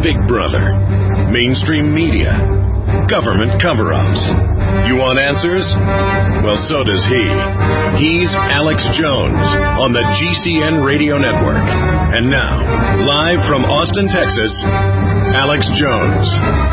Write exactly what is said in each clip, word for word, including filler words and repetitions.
Big Brother, mainstream media, government cover-ups. You want answers? Well, so does he. He's Alex Jones on the G C N Radio Network. And now, live from Austin, Texas, Alex Jones.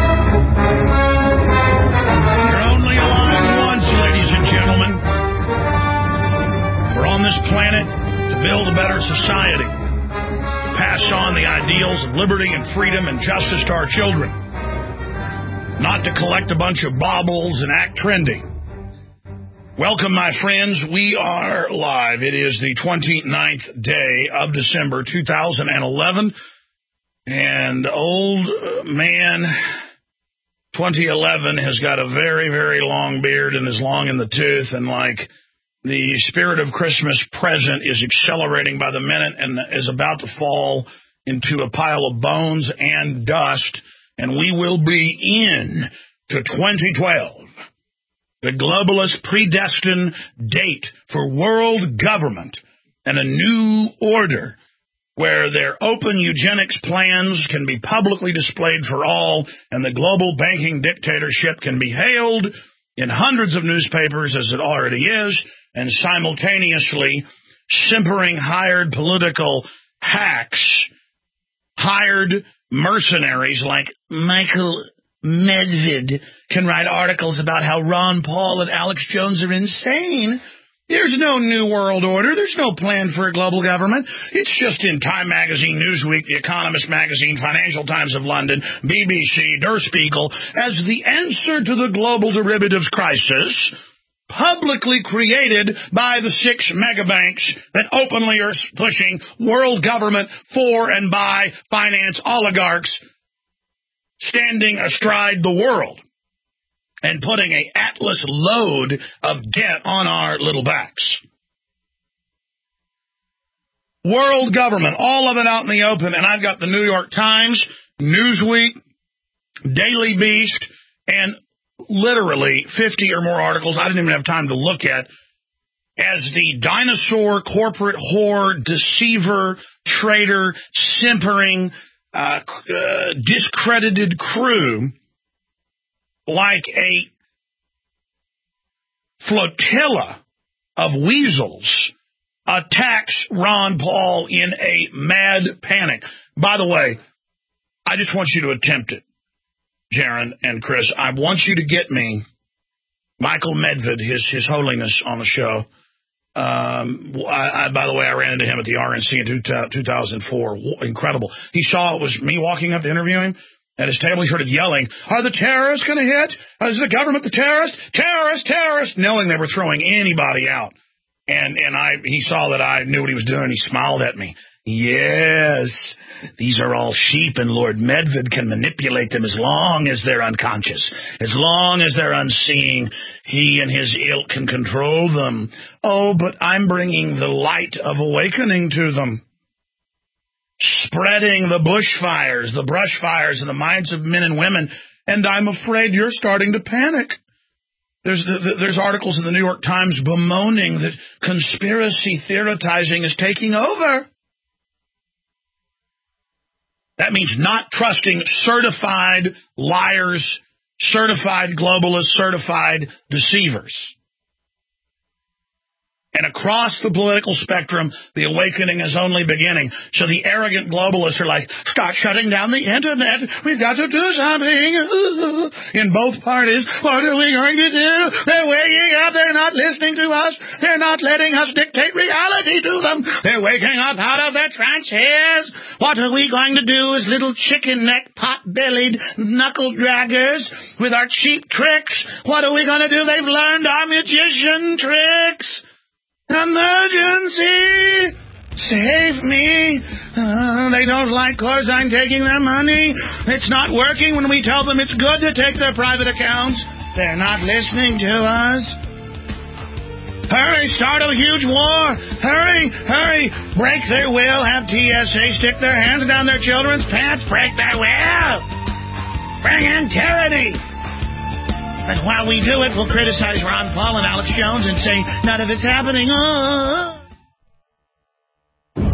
You're only alive once, ladies and gentlemen. We're on this planet to build a better society, to pass on the ideals of liberty and freedom and justice to our children, not to collect a bunch of baubles and act trendy. Welcome, my friends. We are live. It is the twenty-ninth day of December, two thousand eleven, and old man twenty eleven has got a very, very long beard and is long in the tooth, and like the spirit of Christmas present is accelerating by the minute and is about to fall into a pile of bones and dust, and we will be in to twenty twelve, the globalist predestined date for world government and a new order where their open eugenics plans can be publicly displayed for all, and the global banking dictatorship can be hailed in hundreds of newspapers as it already is, and simultaneously simpering hired political hacks, hired mercenaries like Michael Medved can write articles about how Ron Paul and Alex Jones are insane. There's no new world order. There's no plan for a global government. It's just in Time Magazine, Newsweek, The Economist Magazine, Financial Times of London, B B C, Der Spiegel, as the answer to the global derivatives crisis, publicly created by the six megabanks that openly are pushing world government for and by finance oligarchs standing astride the world and putting an Atlas load of debt on our little backs. World government, all of it out in the open, and I've got the New York Times, Newsweek, Daily Beast, and literally fifty or more articles I didn't even have time to look at, as the dinosaur, corporate whore, deceiver, traitor, simpering, uh, uh, discredited crew, like a flotilla of weasels, attacks Ron Paul in a mad panic. By the way, I just want you to attempt it, Jaron and Chris. I want you to get me Michael Medved, his his holiness, on the show. Um, I, I, by the way, I ran into him at the R N C in two thousand four. Incredible. He saw it was me walking up to interview him. At his table, he started yelling, "Are the terrorists going to hit? Is the government the terrorist? Terrorist, terrorist!" Knowing they were throwing anybody out. And and I he saw that I knew what he was doing. He smiled at me. "Yes, these are all sheep, and Lord Medved can manipulate them as long as they're unconscious. As long as they're unseeing, he and his ilk can control them. Oh, but I'm bringing the light of awakening to them. Spreading the bushfires, the brush fires in the minds of men and women, and I'm afraid you're starting to panic." There's the, there's articles in the New York Times bemoaning that conspiracy theorizing is taking over. That means not trusting certified liars, certified globalists, certified deceivers. And across the political spectrum, the awakening is only beginning. So the arrogant globalists are like, "Start shutting down the internet. We've got to do something." In both parties, what are we going to do? They're waking up. They're not listening to us. They're not letting us dictate reality to them. They're waking up out of their trances. What are we going to do as little chicken neck, pot-bellied knuckle draggers with our cheap tricks? What are we going to do? They've learned our magician tricks. Emergency! Save me! Uh, they don't like Corzine taking their money. It's not working when we tell them it's good to take their private accounts. They're not listening to us. Hurry, start a huge war. Hurry, hurry. Break their will. Have T S A stick their hands down their children's pants. Break their will. Bring in tyranny. But while we do it, we'll criticize Ron Paul and Alex Jones and say, none of it's happening. Oh.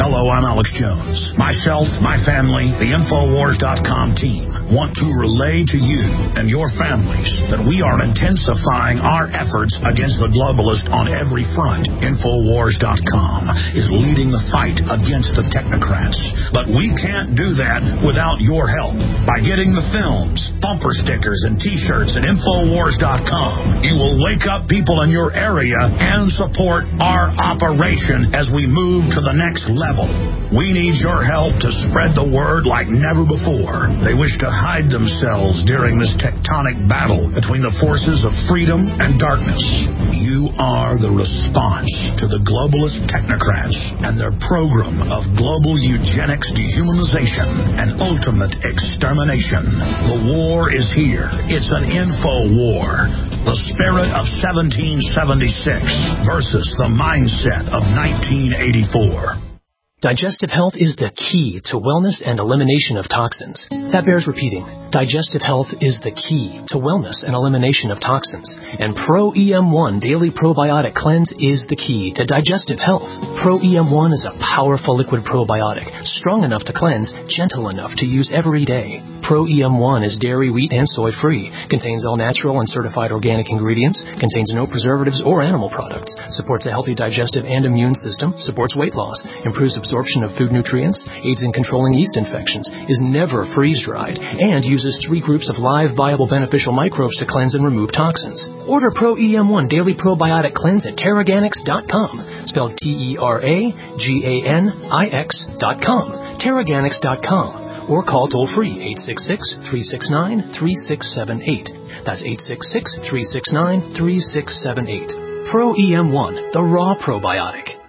Hello, I'm Alex Jones. Myself, my family, the Infowars dot com team want to relay to you and your families that we are intensifying our efforts against the globalist on every front. Infowars dot com is leading the fight against the technocrats. But we can't do that without your help. By getting the films, bumper stickers, and T-shirts at Infowars dot com, you will wake up people in your area and support our operation as we move to the next level. We need your help to spread the word like never before. They wish to hide themselves during this tectonic battle between the forces of freedom and darkness. You are the response to the globalist technocrats and their program of global eugenics, dehumanization, and ultimate extermination. The war is here. It's an info war. The spirit of seventeen seventy-six versus the mindset of nineteen eighty-four. Digestive health is the key to wellness and elimination of toxins. That bears repeating. Digestive health is the key to wellness and elimination of toxins. And Pro E M one Daily Probiotic Cleanse is the key to digestive health. Pro E M one is a powerful liquid probiotic, strong enough to cleanse, gentle enough to use every day. Pro E M one is dairy, wheat, and soy-free, contains all natural and certified organic ingredients, contains no preservatives or animal products, supports a healthy digestive and immune system, supports weight loss, improves absorption of food nutrients, aids in controlling yeast infections, is never freeze-dried, and uses three groups of live, viable, beneficial microbes to cleanse and remove toxins. Order Pro E M one Daily Probiotic Cleanse at Teraganix dot com, spelled T E R A G A N I X dot com, Teraganix dot com. Or call toll-free eight six six, three six nine, three six seven eight. That's eight six six, three six nine, three six seven eight. Pro E M one, the raw probiotic.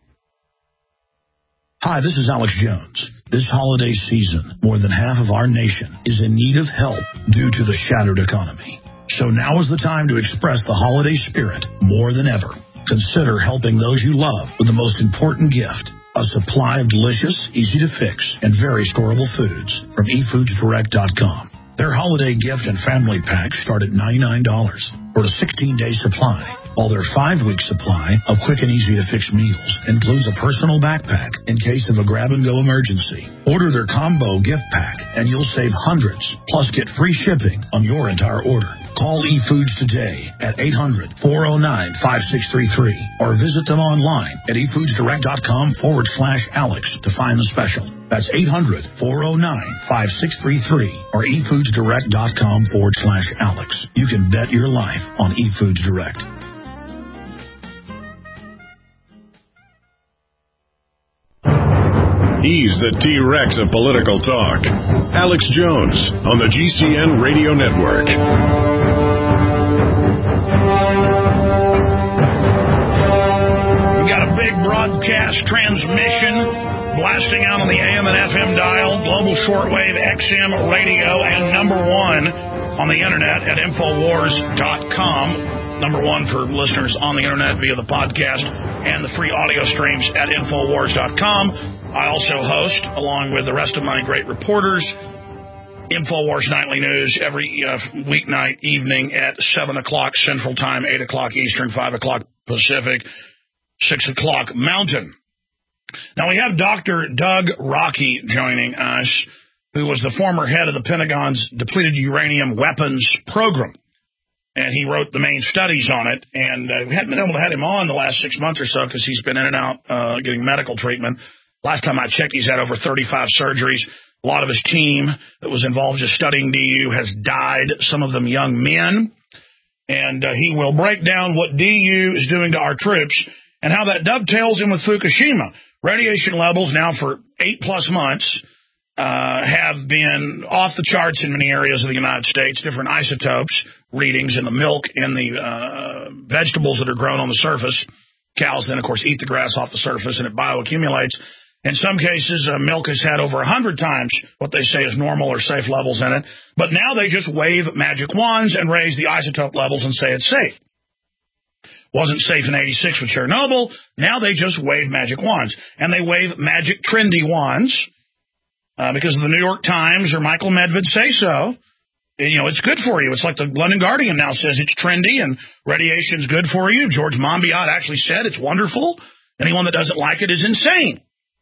Hi, this is Alex Jones. This holiday season, more than half of our nation is in need of help due to the shattered economy. So now is the time to express the holiday spirit more than ever. Consider helping those you love with the most important gift, a supply of delicious, easy-to-fix, and very storable foods from e foods direct dot com. Their holiday gift and family packs start at ninety-nine dollars for a sixteen-day supply, while their five-week supply of quick and easy-to-fix meals includes a personal backpack in case of a grab-and-go emergency. Order their combo gift pack, and you'll save hundreds, plus get free shipping on your entire order. Call eFoods today at eight hundred, four oh nine, five six three three or visit them online at e foods direct dot com forward slash Alex to find the special. That's eight hundred, four oh nine, five six three three or e foods direct dot com forward slash Alex. You can bet your life on eFoods Direct. He's the T-Rex of political talk. Alex Jones on the G C N Radio Network. We've got a big broadcast transmission blasting out on the A M and F M dial, global shortwave, X M radio, and number one on the internet at Infowars dot com. Number one for listeners on the internet via the podcast and the free audio streams at Infowars dot com. I also host, along with the rest of my great reporters, Infowars Nightly News every uh, weeknight evening at seven o'clock Central Time, eight o'clock Eastern, five o'clock Pacific, six o'clock Mountain. Now, we have Doctor Doug Rockey joining us, who was the former head of the Pentagon's depleted uranium weapons program. And he wrote the main studies on it. And uh, we hadn't been able to have him on the last six months or so because he's been in and out uh, getting medical treatment. Last time I checked, he's had over thirty-five surgeries. A lot of his team that was involved just studying D U has died, some of them young men. And uh, he will break down what D U is doing to our troops and how that dovetails in with Fukushima. Radiation levels now for eight-plus months uh, have been off the charts in many areas of the United States, different isotopes, readings in the milk and the uh, vegetables that are grown on the surface. Cows then, of course, eat the grass off the surface, and it bioaccumulates. In some cases, uh, milk has had over one hundred times what they say is normal or safe levels in it. But now they just wave magic wands and raise the isotope levels and say it's safe. Wasn't safe in eighty-six with Chernobyl. Now they just wave magic wands. And they wave magic trendy wands uh, because the New York Times or Michael Medved say so. You know, it's good for you. It's like the London Guardian now says it's trendy and radiation's good for you. George Monbiot actually said it's wonderful. Anyone that doesn't like it is insane.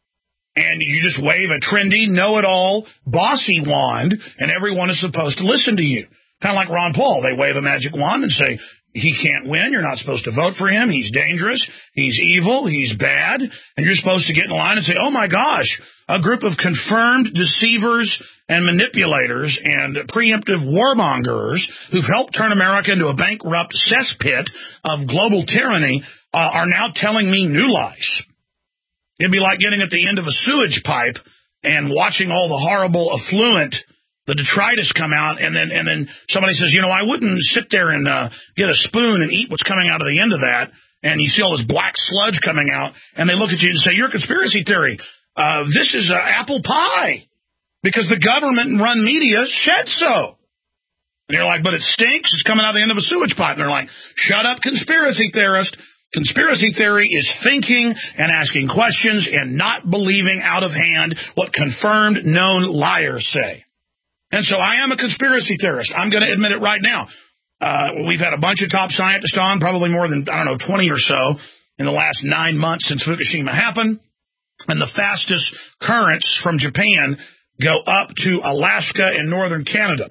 And you just wave a trendy, know-it-all, bossy wand, and everyone is supposed to listen to you. Kind of like Ron Paul. They wave a magic wand and say, he can't win. You're not supposed to vote for him. He's dangerous. He's evil. He's bad. And you're supposed to get in line and say, oh, my gosh, a group of confirmed deceivers and manipulators and preemptive warmongers who've helped turn America into a bankrupt cesspit of global tyranny uh, are now telling me new lies. It'd be like getting at the end of a sewage pipe and watching all the horrible effluent, the detritus come out, and then and then somebody says, you know, I wouldn't sit there and uh, get a spoon and eat what's coming out of the end of that, and you see all this black sludge coming out, and they look at you and say, you're a conspiracy theory. Uh, this is uh, apple pie, because the government-run media said so. And you're like, but it stinks. It's coming out of the end of a sewage pipe. And they're like, shut up, conspiracy theorist. Conspiracy theory is thinking and asking questions and not believing out of hand what confirmed known liars say. And so I am a conspiracy theorist. I'm going to admit it right now. Uh, we've had a bunch of top scientists on, probably more than, I don't know, twenty or so in the last nine months since Fukushima happened. And the fastest currents from Japan go up to Alaska and northern Canada.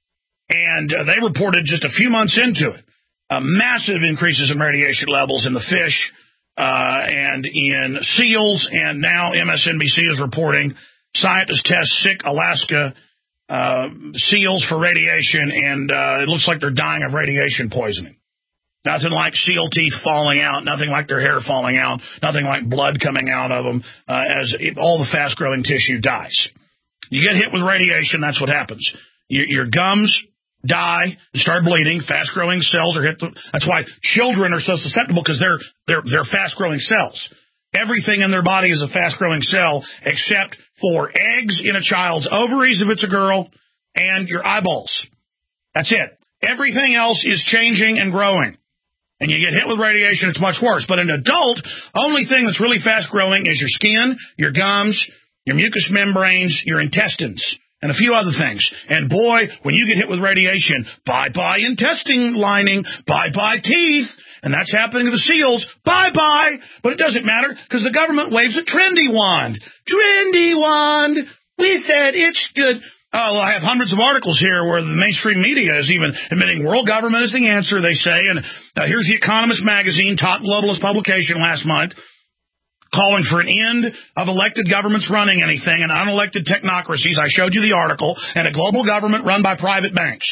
And uh, they reported just a few months into it. Uh, massive increases in radiation levels in the fish uh, and in seals, and now M S N B C is reporting scientists test sick Alaska uh, seals for radiation, and uh, it looks like they're dying of radiation poisoning. Nothing like seal teeth falling out, nothing like their hair falling out, nothing like blood coming out of them, uh, as it, all the fast-growing tissue dies. You get hit with radiation, that's what happens. Your, your gums die and start bleeding. Fast-growing cells are hit. The, that's why children are so susceptible, because they're they're they're fast-growing cells. Everything in their body is a fast-growing cell, except for eggs in a child's ovaries if it's a girl, and your eyeballs. That's it. Everything else is changing and growing. And you get hit with radiation, it's much worse. But an adult, only thing that's really fast-growing is your skin, your gums, your mucous membranes, your intestines, and a few other things. And boy, when you get hit with radiation, bye-bye intestine lining, bye-bye teeth, and that's happening to the seals, bye-bye. But it doesn't matter, because the government waves a trendy wand. Trendy wand. We said it's good. Oh, well, I have hundreds of articles here where the mainstream media is even admitting world government is the answer, they say. And uh, here's The Economist magazine, top globalist publication last month, calling for an end of elected governments running anything and unelected technocracies. I showed you the article. And a global government run by private banks.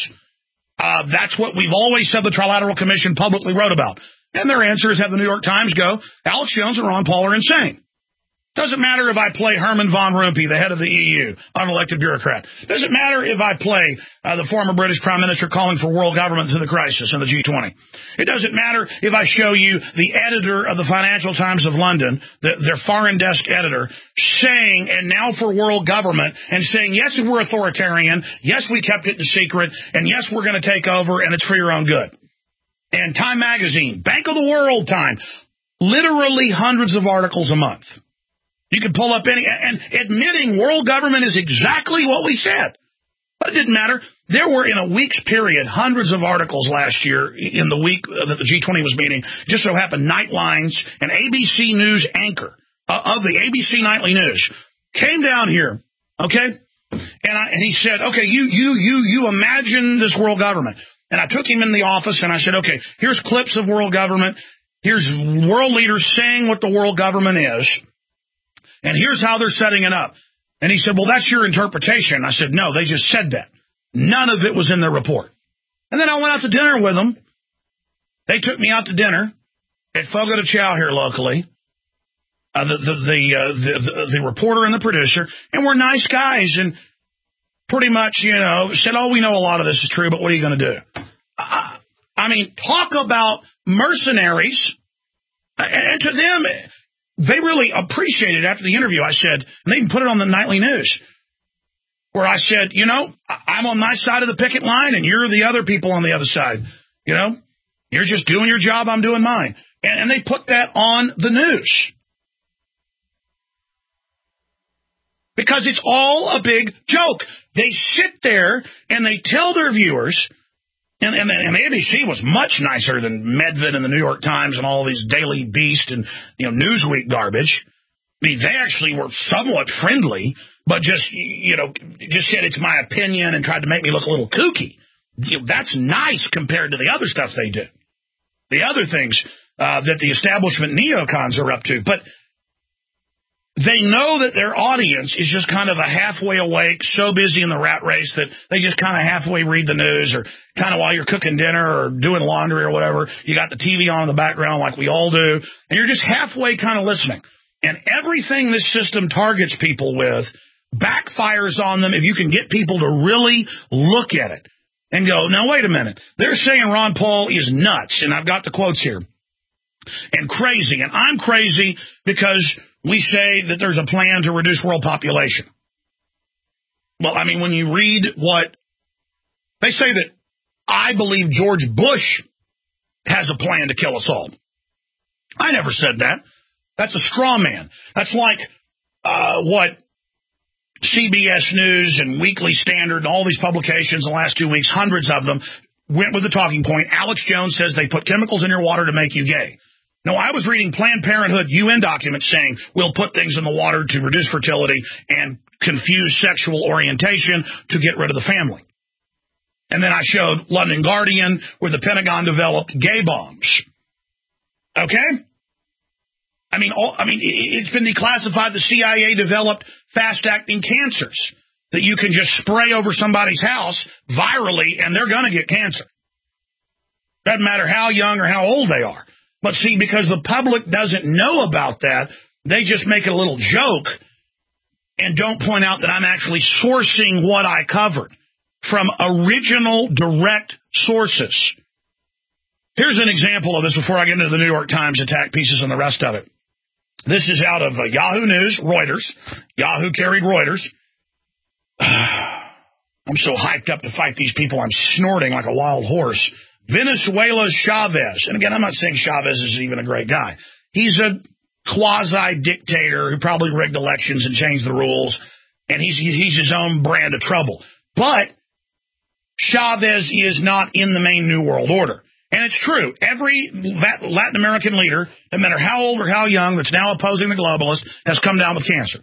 Uh, that's what we've always said the Trilateral Commission publicly wrote about. And their answer is, have the New York Times go, Alex Jones and Ron Paul are insane. Doesn't matter if I play Herman von Rompuy, the head of the E U, unelected bureaucrat. Doesn't matter if I play uh, the former British Prime Minister calling for world government through the crisis in the G twenty. It doesn't matter if I show you the editor of the Financial Times of London, the, their foreign desk editor, saying, and now for world government, and saying, yes, we're authoritarian, yes, we kept it in secret, and yes, we're going to take over, and it's for your own good. And Time Magazine, Bank of the World Time, literally hundreds of articles a month. You can pull up any, and admitting world government is exactly what we said. But it didn't matter. There were, in a week's period, hundreds of articles last year in the week that the G twenty was meeting. Just so happened Nightlines, an A B C News anchor uh, of the A B C Nightly News, came down here, okay? And, I, and he said, okay, you, you, you, you imagine this world government. And I took him in the office and I said, okay, here's clips of world government. Here's world leaders saying what the world government is. And here's how they're setting it up. And he said, well, that's your interpretation. I said, no, they just said that. None of it was in their report. And then I went out to dinner with them. They took me out to dinner at Fogo de Chao here locally, uh, the, the, the, uh, the, the, the reporter and the producer, and we're nice guys and pretty much, you know, said, oh, we know a lot of this is true, but what are you going to do? Uh, I mean, talk about mercenaries. And to them, they really appreciated after the interview. I said, and they even put it on the Nightly News, where I said, you know, I'm on my side of the picket line and you're the other people on the other side. You know, you're just doing your job, I'm doing mine. And, and they put that on the news. Because it's all a big joke. They sit there and they tell their viewers, And, and, and the A B C was much nicer than Medved and the New York Times and all these Daily Beast and, you know, Newsweek garbage. mean, they actually were somewhat friendly, but just, you know, just said it's my opinion and tried to make me look a little kooky. You know, that's nice compared to the other stuff they do. The other things uh, that the establishment neocons are up to. But they know that their audience is just kind of a halfway awake, so busy in the rat race that they just kind of halfway read the news, or kind of while you're cooking dinner or doing laundry or whatever, you got the T V on in the background like we all do, and you're just halfway kind of listening. And everything this system targets people with backfires on them if you can get people to really look at it and go, now, wait a minute. They're saying Ron Paul is nuts, and I've got the quotes here, and crazy, and I'm crazy because we say that there's a plan to reduce world population. Well, I mean, when you read what they say, that I believe George Bush has a plan to kill us all. I never said that. That's a straw man. That's like uh, what C B S News and Weekly Standard and all these publications in the last two weeks, hundreds of them, went with the talking point. Alex Jones says they put chemicals in your water to make you gay. No, I was reading Planned Parenthood U N documents saying we'll put things in the water to reduce fertility and confuse sexual orientation to get rid of the family. And then I showed London Guardian where the Pentagon developed gay bombs. Okay? I mean, all, I mean, it's been declassified. The C I A developed fast-acting cancers that you can just spray over somebody's house virally, and they're going to get cancer. Doesn't matter how young or how old they are. But see, because the public doesn't know about that, they just make it a little joke and don't point out that I'm actually sourcing what I covered from original direct sources. Here's an example of this before I get into the New York Times attack pieces and the rest of it. This is out of uh, Yahoo News, Reuters. Yahoo carried Reuters. I'm so hyped up to fight these people, I'm snorting like a wild horse. Venezuela's Chavez. And again, I'm not saying Chavez is even a great guy. He's a quasi-dictator who probably rigged elections and changed the rules, and he's he's his own brand of trouble. But Chavez is not in the main New World Order. And it's true. Every Latin American leader, no matter how old or how young, that's now opposing the globalists, has come down with cancer.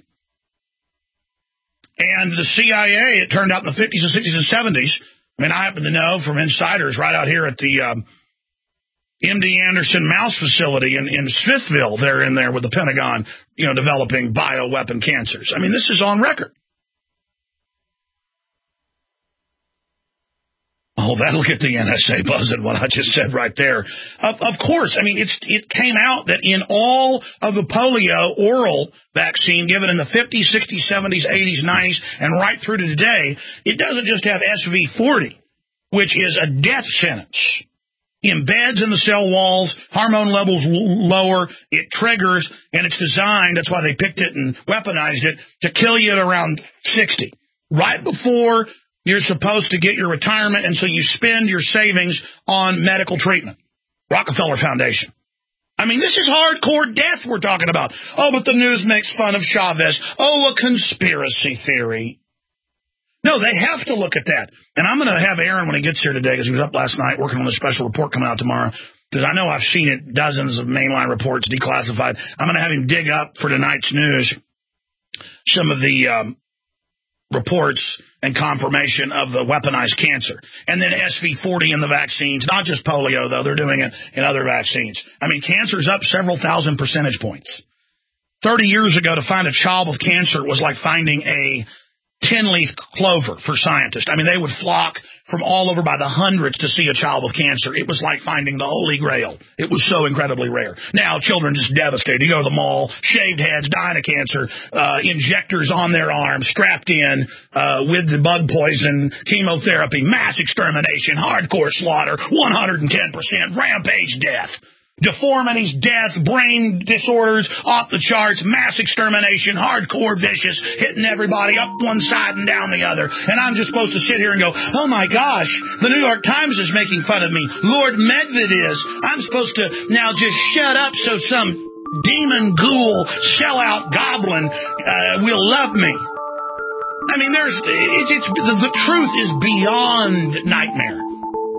And the C I A, it turned out in the fifties and sixties and seventies, I mean, I happen to know from insiders right out here at the um, M D Anderson Mouse facility in, in Smithville, they're in there with the Pentagon, you know, developing bioweapon cancers. I mean, this is on record. Oh, that'll get the N S A buzzing, what I just said right there. Of, of course, I mean, it's, it came out that in all of the polio oral vaccine given in the fifties, sixties, seventies, eighties, nineties, and right through to today, it doesn't just have S V forty, which is a death sentence. Embeds in the cell walls, hormone levels lower, it triggers, and it's designed, that's why they picked it and weaponized it, to kill you at around sixty. Right before you're supposed to get your retirement, and so you spend your savings on medical treatment. Rockefeller Foundation. I mean, this is hardcore death we're talking about. Oh, but the news makes fun of Chavez. Oh, a conspiracy theory. No, they have to look at that. And I'm going to have Aaron, when he gets here today, because he was up last night working on a special report coming out tomorrow, because I know I've seen it, dozens of mainline reports declassified. I'm going to have him dig up for tonight's news some of the um, reports and confirmation of the weaponized cancer. And then S V forty in the vaccines, not just polio, though. They're doing it in other vaccines. I mean, cancer's up several thousand percentage points. thirty years ago, to find a child with cancer was like finding a ten-leaf clover for scientists. I mean, they would flock from all over by the hundreds to see a child with cancer. It was like finding the Holy Grail. It was so incredibly rare. Now, children just devastated. You go to the mall, shaved heads, dying of cancer, uh, injectors on their arms, strapped in uh, with the bug poison, chemotherapy, mass extermination, hardcore slaughter, one hundred ten percent rampage death. Deformities, death, brain disorders, off the charts, mass extermination, hardcore vicious, hitting everybody up one side and down the other. And I'm just supposed to sit here and go, oh my gosh, the New York Times is making fun of me. Lord Medved is. I'm supposed to now just shut up so some demon ghoul, sellout goblin uh, will love me. I mean, there's it's, it's the, the truth is beyond nightmare.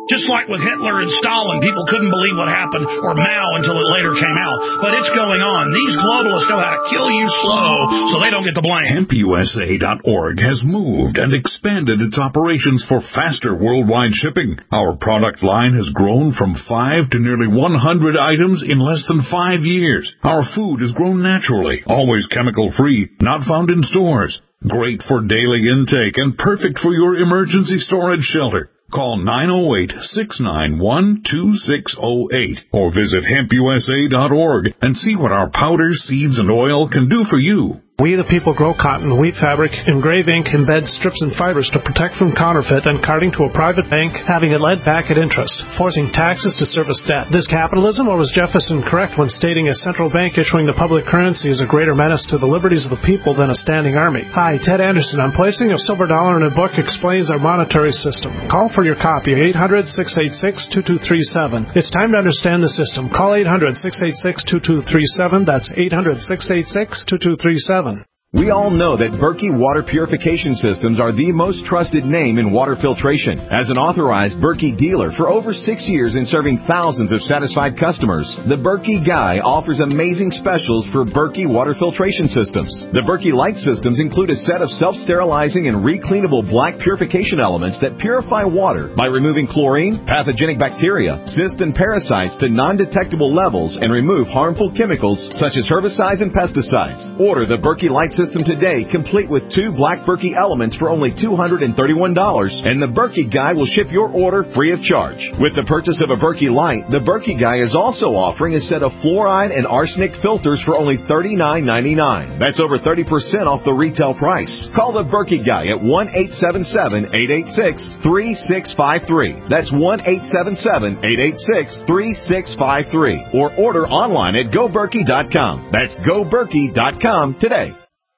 Just like with Hitler and Stalin, people couldn't believe what happened, or Mao until it later came out. But it's going on. These globalists know how to kill you slow so they don't get the blame. Hemp U S A dot org has moved and expanded its operations for faster worldwide shipping. Our product line has grown from five to nearly one hundred items in less than five years. Our food is grown naturally, always chemical-free, not found in stores. Great for daily intake and perfect for your emergency storage shelter. Call nine oh eight, six nine one, two six oh eight or visit hemp U S A dot org and see what our powder, seeds, and oil can do for you. We the people grow cotton, wheat fabric, engrave ink, embed strips and fibers to protect from counterfeit and carting to a private bank, having it led back at interest, forcing taxes to service debt. This capitalism, or was Jefferson correct when stating a central bank issuing the public currency is a greater menace to the liberties of the people than a standing army? Hi, Ted Anderson. I'm placing a silver dollar in a book explains our monetary system. Call for your copy, eight hundred, six eight six, two two three seven. It's time to understand the system. Call eight hundred, six eight six, two two three seven. That's eight hundred, six eight six, two two three seven. We all know that Berkey Water Purification Systems are the most trusted name in water filtration. As an authorized Berkey dealer for over six years and serving thousands of satisfied customers, the Berkey Guy offers amazing specials for Berkey Water Filtration Systems. The Berkey Light Systems include a set of self-sterilizing and recleanable black purification elements that purify water by removing chlorine, pathogenic bacteria, cysts, and parasites to non-detectable levels and remove harmful chemicals such as herbicides and pesticides. Order the Berkey Light System today, complete with two black Berkey elements for only two hundred thirty-one dollars, and the Berkey Guy will ship your order free of charge. With the purchase of a Berkey Light, the Berkey Guy is also offering a set of fluoride and arsenic filters for only thirty-nine ninety-nine. That's over thirty percent off the retail price. Call the Berkey Guy at one eight seven seven, eight eight six, three six five three. That's one eight seven seven, eight eight six, three six five three. Or order online at go berkey dot com. That's go berkey dot com today.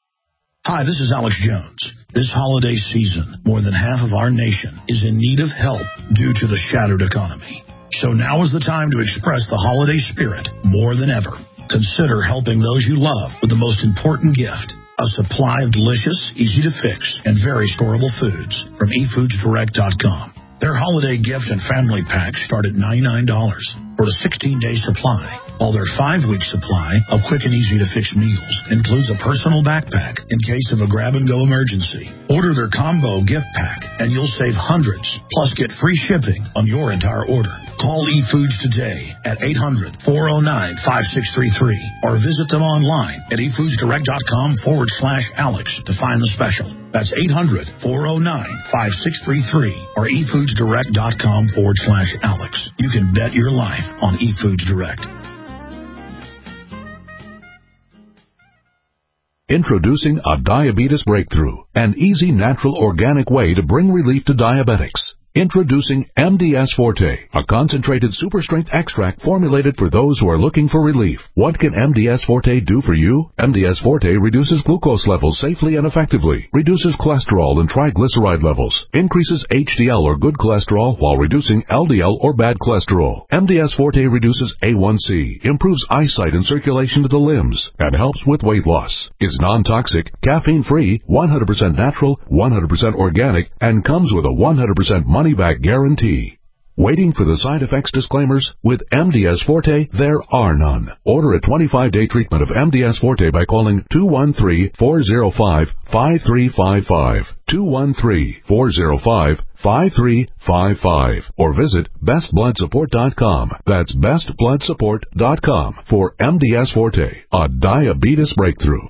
Hi, this is Alex Jones. This holiday season, more than half of our nation is in need of help due to the shattered economy. So now is the time to express the holiday spirit more than ever. Consider helping those you love with the most important gift, a supply of delicious, easy-to-fix, and very storable foods from e foods direct dot com. Their holiday gift and family packs start at ninety-nine dollars for a sixteen-day supply, while their five-week supply of quick and easy-to-fix meals includes a personal backpack in case of a grab-and-go emergency. Order their combo gift pack, and you'll save hundreds, plus get free shipping on your entire order. Call eFoods today at eight hundred, four oh nine, five six three three or visit them online at e foods direct dot com forward slash Alex to find the special. That's eight hundred, four oh nine, five six three three or e foods direct dot com forward slash Alex. You can bet your life on eFoods Direct. Introducing a diabetes breakthrough, an easy, natural, organic way to bring relief to diabetics. Introducing M D S Forte, a concentrated super-strength extract formulated for those who are looking for relief. What can M D S Forte do for you? M D S Forte reduces glucose levels safely and effectively, reduces cholesterol and triglyceride levels, increases H D L or good cholesterol while reducing L D L or bad cholesterol. M D S Forte reduces A one C, improves eyesight and circulation to the limbs, and helps with weight loss. Is non-toxic, caffeine-free, one hundred percent natural, one hundred percent organic, and comes with a one hundred percent money-back guarantee. Waiting for the side effects disclaimers? With M D S Forte, there are none. Order a twenty-five day treatment of M D S Forte by calling two one three, four oh five, five three five five, two one three, four oh five, five three five five, or visit best blood support dot com. That's best blood support dot com for M D S Forte, a diabetes breakthrough.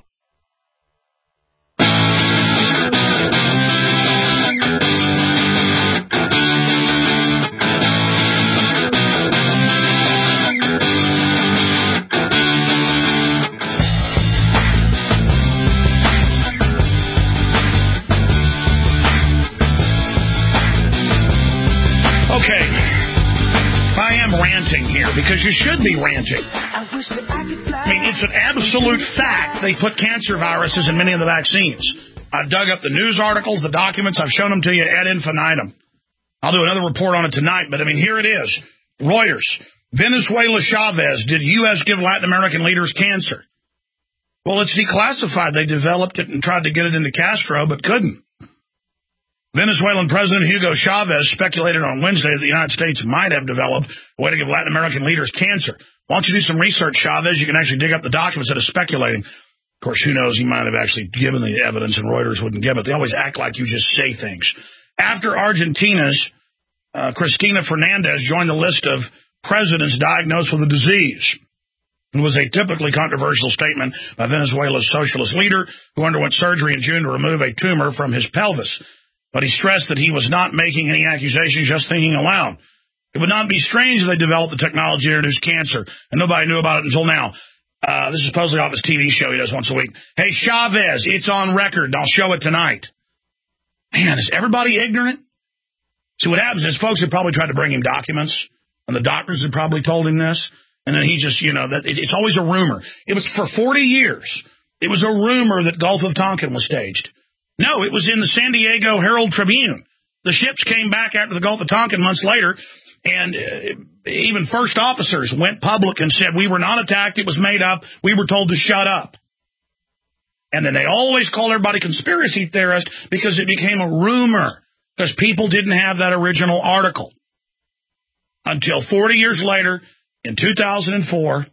Because you should be ranting. I mean, it's an absolute fact they put cancer viruses in many of the vaccines. I've dug up the news articles, the documents. I've shown them to you ad infinitum. I'll do another report on it tonight, but I mean, here it is. Reuters. Venezuela Chavez. Did U S give Latin American leaders cancer? Well, it's declassified. They developed it and tried to get it into Castro, but couldn't. Venezuelan President Hugo Chavez speculated on Wednesday that the United States might have developed a way to give Latin American leaders cancer. Why don't you do some research, Chavez? You can actually dig up the documents instead of speculating. Of course, who knows? He might have actually given the evidence and Reuters wouldn't give it. They always act like you just say things. After Argentina's uh, Cristina Fernandez joined the list of presidents diagnosed with the disease. It was a typically controversial statement by Venezuela's socialist leader who underwent surgery in June to remove a tumor from his pelvis. But he stressed that he was not making any accusations, just thinking aloud. It would not be strange if they developed the technology to introduce cancer, and nobody knew about it until now. Uh, this is supposedly off his T V show he does once a week. Hey, Chavez, it's on record. I'll show it tonight. Man, is everybody ignorant? See, what happens is folks had probably tried to bring him documents, and the doctors had probably told him this, and then he just, you know, that it, it's always a rumor. It was for forty years. It was a rumor that Gulf of Tonkin was staged. No, it was in the San Diego Herald Tribune. The ships came back after the Gulf of Tonkin months later, and uh, even first officers went public and said, we were not attacked, it was made up, we were told to shut up. And then they always called everybody conspiracy theorist because it became a rumor, because people didn't have that original article. Until forty years later, in two thousand four,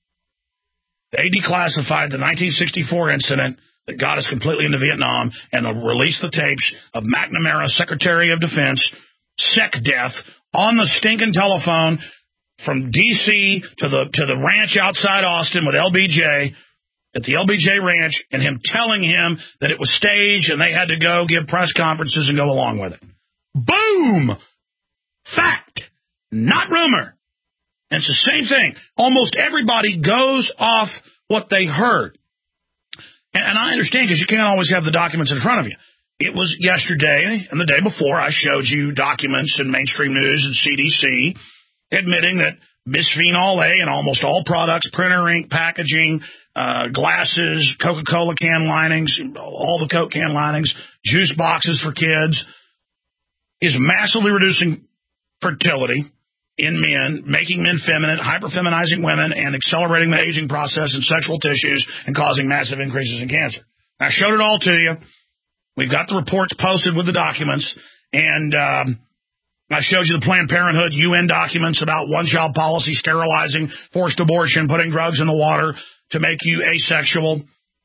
they declassified the nineteen sixty-four incident that got us completely into Vietnam, and released the tapes of McNamara, Secretary of Defense, SecDef, on the stinking telephone from D C to the to the ranch outside Austin with L B J, at the L B J ranch, and him telling him that it was staged and they had to go give press conferences and go along with it. Boom! Fact, not rumor. And it's the same thing. Almost everybody goes off what they heard. And I understand, because you can't always have the documents in front of you. It was yesterday and the day before I showed you documents in mainstream news and C D C admitting that bisphenol A in almost all products, printer ink, packaging, uh, glasses, Coca-Cola can linings, all the Coke can linings, juice boxes for kids, is massively reducing fertility in men, making men feminine, hyperfeminizing women, and accelerating the aging process in sexual tissues and causing massive increases in cancer. I showed it all to you. We've got the reports posted with the documents, and um, I showed you the Planned Parenthood U N documents about one-child policy, sterilizing, forced abortion, putting drugs in the water to make you asexual.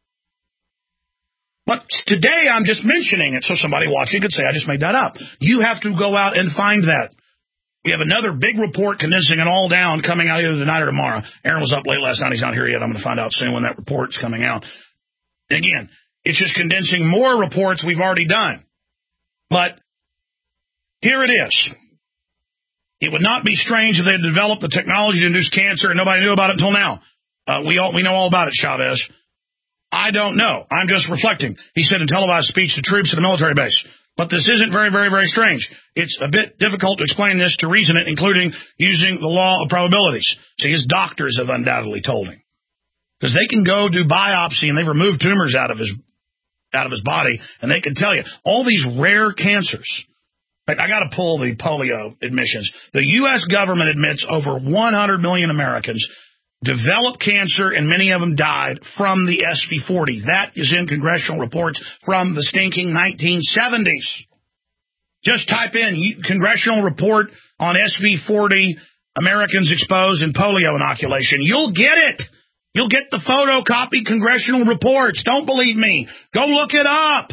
But today I'm just mentioning it so somebody watching could say, I just made that up. You have to go out and find that. We have another big report condensing it all down coming out either tonight or tomorrow. Aaron was up late last night. He's not here yet. I'm going to find out soon when that report's coming out. Again, it's just condensing more reports we've already done. But here it is. It would not be strange if they had developed the technology to induce cancer and nobody knew about it until now. Uh, we all, we know all about it, Chavez. I don't know. I'm just reflecting. He said in televised speech to troops at a military base. But this isn't very, very, very strange. It's a bit difficult to explain this, to reason it, including using the law of probabilities. See, his doctors have undoubtedly told him. Because they can go do biopsy and they remove tumors out of his out of his body, and they can tell you all these rare cancers. In fact, I got to pull the polio admissions. The U S government admits over one hundred million Americans developed cancer, and many of them died from the S V forty. That is in congressional reports from the stinking nineteen seventies. Just type in congressional report on S V forty, Americans exposed in polio inoculation. You'll get it. You'll get the photocopied congressional reports. Don't believe me. Go look it up.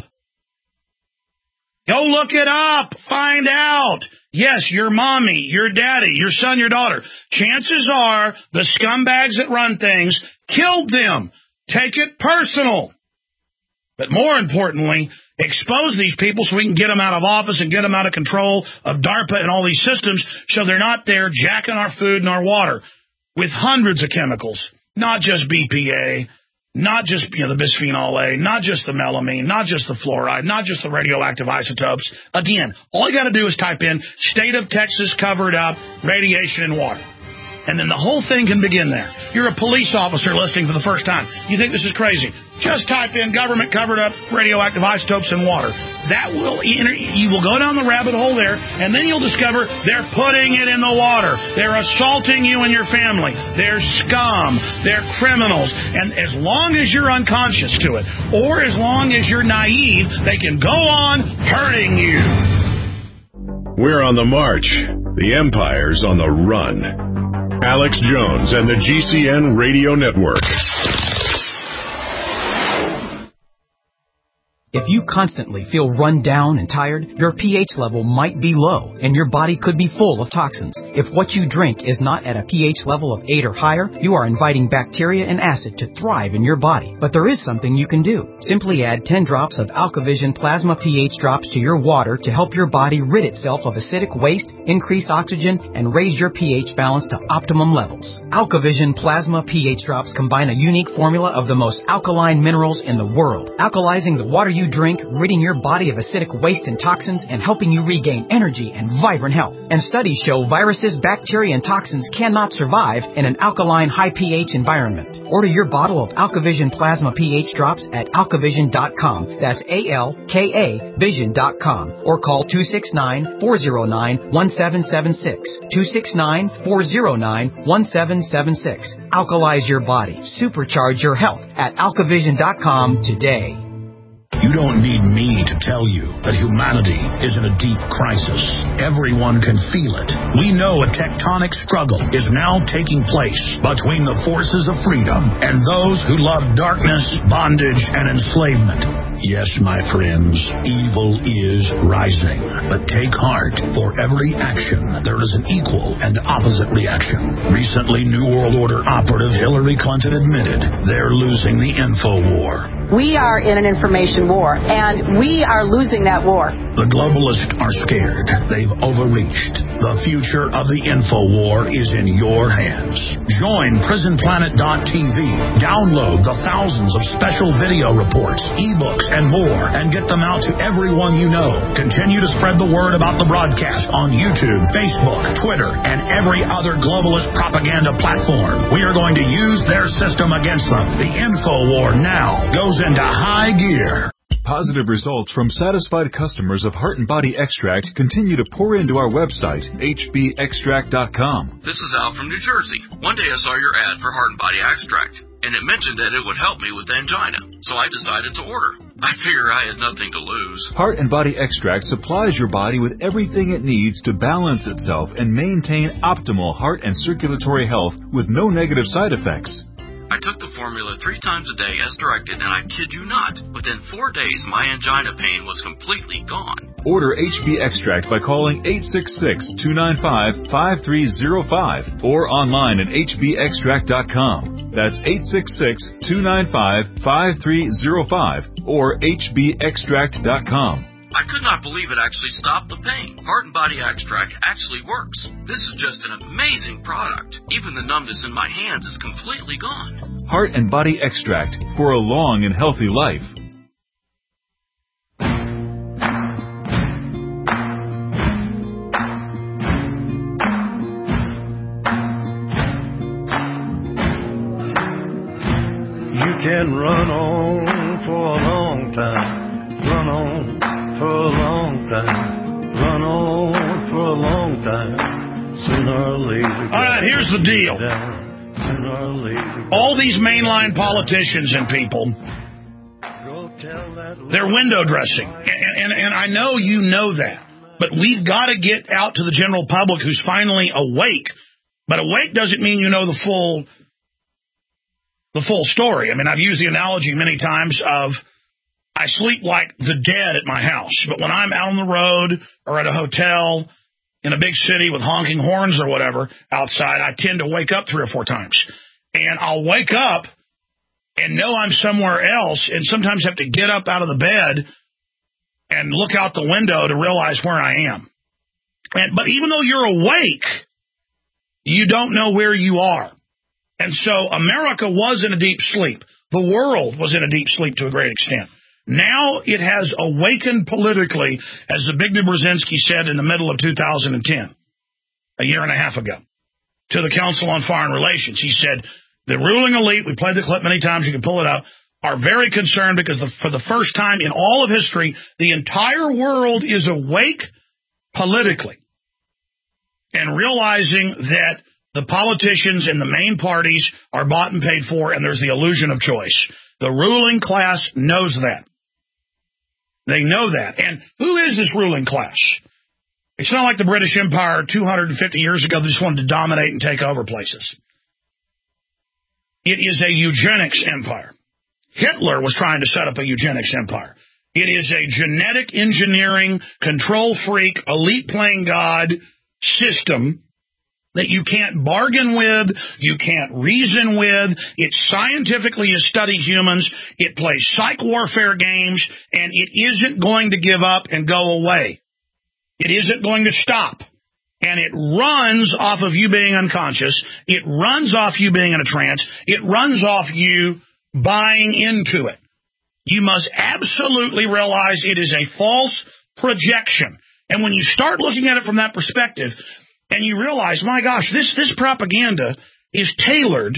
Go look it up. Find out. Yes, your mommy, your daddy, your son, your daughter. Chances are the scumbags that run things killed them. Take it personal. But more importantly, expose these people so we can get them out of office and get them out of control of DARPA and all these systems so they're not there jacking our food and our water with hundreds of chemicals, not just B P A, not just, you know, the bisphenol A, not just the melamine, not just the fluoride, not just the radioactive isotopes. Again, all you got to do is type in state of Texas covered up radiation and water. And then the whole thing can begin there. You're a police officer listening for the first time. You think this is crazy. Just type in government covered up radioactive isotopes in water. That will, you will go down the rabbit hole there, and then you'll discover they're putting it in the water. They're assaulting you and your family. They're scum. They're criminals. And as long as you're unconscious to it, or as long as you're naive, they can go on hurting you. We're on the march. The empire's on the run. Alex Jones and the G C N Radio Network. If you constantly feel run down and tired, your pH level might be low, and your body could be full of toxins. If what you drink is not at a pH level of eight or higher, you are inviting bacteria and acid to thrive in your body. But there is something you can do. Simply add ten drops of AlkaVision Plasma pH drops to your water to help your body rid itself of acidic waste, increase oxygen, and raise your pH balance to optimum levels. AlkaVision Plasma pH drops combine a unique formula of the most alkaline minerals in the world, alkalizing the water you drink, ridding your body of acidic waste and toxins, and helping you regain energy and vibrant health. And studies show viruses, bacteria, and toxins cannot survive in an alkaline, high pH environment. Order your bottle of AlkaVision Plasma pH drops at alkavision dot com. That's A L K A vision dot com. Or call two six nine, four zero nine, one seven seven six. two six nine, four zero nine, one seven seven six. Alkalize your body. Supercharge your health at alkavision dot com today. You don't need me to tell you that humanity is in a deep crisis. Everyone can feel it. We know a tectonic struggle is now taking place between the forces of freedom and those who love darkness, bondage, and enslavement. Yes, my friends, evil is rising. But take heart. For every action, there is an equal and opposite reaction. Recently, New World Order operative Hillary Clinton admitted they're losing the info war. We are in an information war, and we are losing that war. The globalists are scared. They've overreached. The future of the info war is in your hands. Join prison planet dot t v. Download the thousands of special video reports, ebooks, and more, and get them out to everyone you know. Continue to spread the word about the broadcast on YouTube, Facebook, Twitter, and every other globalist propaganda platform. We are going to use their system against them. The info war now goes into high gear. Positive results from satisfied customers of Heart and Body Extract continue to pour into our website, h b extract dot com. This is Al from New Jersey. One day I saw your ad for Heart and Body Extract, and it mentioned that it would help me with angina, so I decided to order. I figure I had nothing to lose. Heart and Body Extract supplies your body with everything it needs to balance itself and maintain optimal heart and circulatory health with no negative side effects. I took the formula three times a day as directed, and I kid you not, within four days my angina pain was completely gone. Order H B Extract by calling eight six six, two nine five, five three zero five or online at h b extract dot com. That's eight six six, two nine five, five three zero five or h b extract dot com. I could not believe it actually stopped the pain. Heart and Body Extract actually works. This is just an amazing product. Even the numbness in my hands is completely gone. Heart and Body Extract for a long and healthy life. You can run on for a long time. Run on for a long time, run on for a long time, sooner or later. All right, here's the deal. Sooner or later. All these mainline politicians and people, they're window dressing. And, and, and I know you know that. But we've got to get out to the general public who's finally awake. But awake doesn't mean you know the full, the full story. I mean, I've used the analogy many times of I sleep like the dead at my house, but when I'm out on the road or at a hotel in a big city with honking horns or whatever outside, I tend to wake up three or four times. And I'll wake up and know I'm somewhere else and sometimes have to get up out of the bed and look out the window to realize where I am. And, but even though you're awake, you don't know where you are. And so America was in a deep sleep. The world was in a deep sleep to a great extent. Now it has awakened politically, as the Big Brzezinski said in the middle of two thousand ten, a year and a half ago. to the Council on Foreign Relations. He said, the ruling elite, we played the clip many times, you can pull it up, are very concerned because the, for the first time in all of history, the entire world is awake politically and realizing that the politicians in the main parties are bought and paid for, and there's the illusion of choice. The ruling class knows that. They know that. And who is this ruling class? It's not like the British Empire two hundred fifty years ago that just wanted to dominate and take over places. It is a eugenics empire. Hitler was trying to set up a eugenics empire. It is a genetic engineering, control freak, elite playing God system that you can't bargain with, you can't reason with. It scientifically has studied humans. It plays psych warfare games, and it isn't going to give up and go away. It isn't going to stop. And it runs off of you being unconscious. It runs off you being in a trance. It runs off you buying into it. You must absolutely realize it is a false projection. And when you start looking at it from that perspective, and you realize, my gosh, this, this propaganda is tailored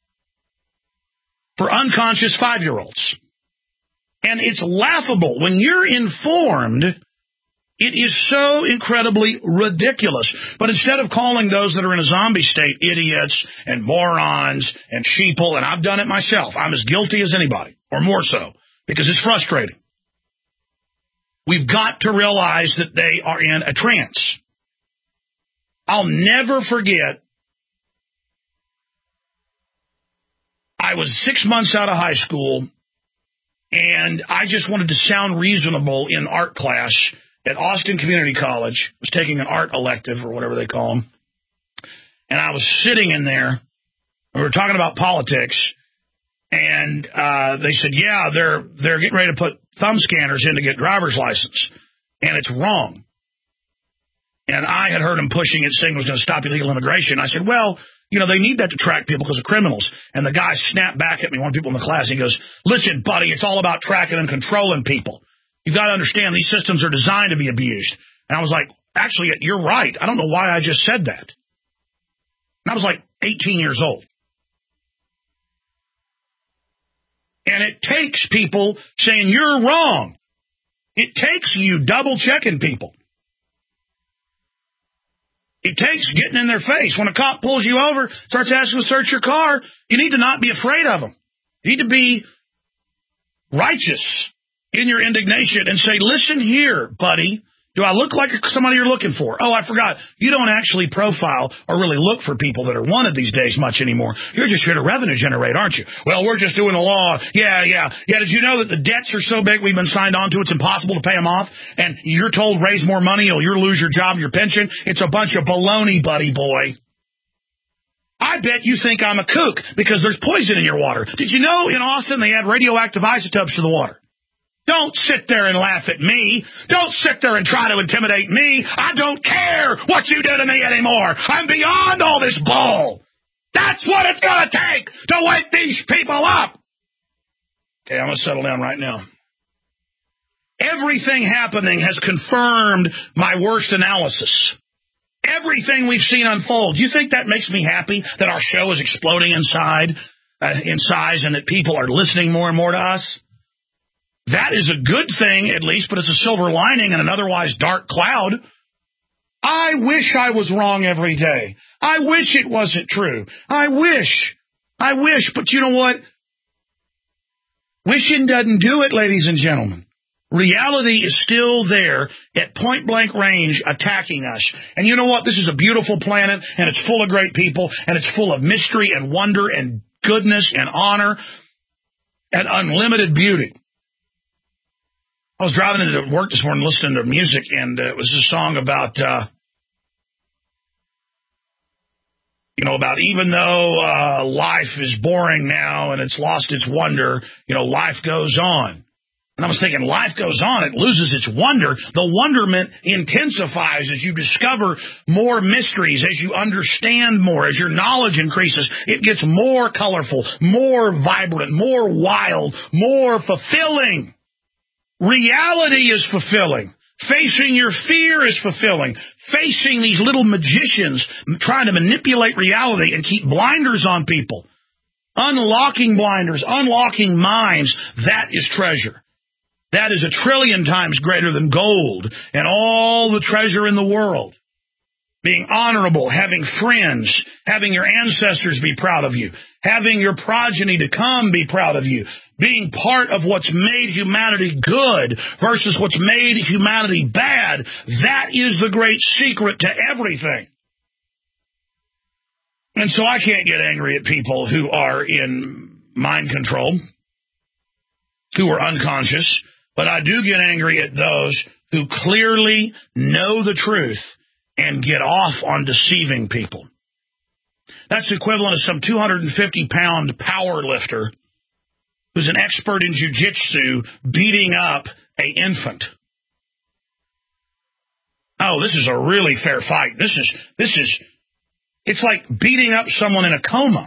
for unconscious five-year-olds. And it's laughable. When you're informed, it is so incredibly ridiculous. But instead of calling those that are in a zombie state idiots and morons and sheeple, and I've done it myself, I'm as guilty as anybody, or more so, because it's frustrating. We've got to realize that they are in a trance. I'll never forget, I was six months out of high school, and I just wanted to sound reasonable in art class at Austin Community College. I was taking an art elective, or whatever they call them, and I was sitting in there, and we were talking about politics, and uh, they said, yeah, they're, they're getting ready to put thumb scanners in to get driver's license, and it's wrong. And I had heard him pushing it, saying it was going to stop illegal immigration. I said, well, you know, they need that to track people because of criminals. And the guy snapped back at me, one of the people in the class. He goes, listen, buddy, it's all about tracking and controlling people. You've got to understand these systems are designed to be abused. And I was like, actually, you're right. I don't know why I just said that. And I was like eighteen years old. And it takes people saying you're wrong. It takes you double-checking people. It takes getting in their face. When a cop pulls you over, starts asking to search your car, you need to not be afraid of them. You need to be righteous in your indignation and say, listen here, buddy. Do I look like somebody you're looking for? Oh, I forgot. You don't actually profile or really look for people that are wanted these days much anymore. You're just here to revenue generate, aren't you? Well, we're just doing a law. Yeah, yeah. Yeah, did you know that the debts are so big we've been signed on to, it's impossible to pay them off? And you're told raise more money or you'll lose your job and your pension? It's a bunch of baloney, buddy boy. I bet you think I'm a kook because there's poison in your water. Did you know in Austin they add radioactive isotopes to the water? Don't sit there and laugh at me. Don't sit there and try to intimidate me. I don't care what you do to me anymore. I'm beyond all this bull. That's what it's going to take to wake these people up. Okay, I'm going to settle down right now. Everything happening has confirmed my worst analysis. Everything we've seen unfold. Do you think that makes me happy that our show is exploding inside, uh, in size, and that people are listening more and more to us? That is a good thing, at least, but it's a silver lining in an otherwise dark cloud. I wish I was wrong every day. I wish it wasn't true. I wish. I wish. But you know what? Wishing doesn't do it, ladies and gentlemen. Reality is still there at point-blank range attacking us. And you know what? This is a beautiful planet, and it's full of great people, and it's full of mystery and wonder and goodness and honor and unlimited beauty. I was driving into work this morning listening to music, and uh, it was a song about, uh, you know, about even though uh, life is boring now and it's lost its wonder, you know, life goes on. And I was thinking, life goes on, it loses its wonder. The wonderment intensifies as you discover more mysteries, as you understand more, as your knowledge increases. It gets more colorful, more vibrant, more wild, more fulfilling. Reality is fulfilling. Facing your fear is fulfilling. Facing these little magicians trying to manipulate reality and keep blinders on people. Unlocking blinders, unlocking minds, that is treasure. That is a trillion times greater than gold and all the treasure in the world. Being honorable, having friends, having your ancestors be proud of you, having your progeny to come be proud of you, being part of what's made humanity good versus what's made humanity bad, that is the great secret to everything. And so I can't get angry at people who are in mind control, who are unconscious, but I do get angry at those who clearly know the truth and get off on deceiving people. That's the equivalent of some two hundred fifty pound power lifter who's an expert in jiu-jitsu beating up an infant. Oh, this is a really fair fight. This is, this is, it's like beating up someone in a coma.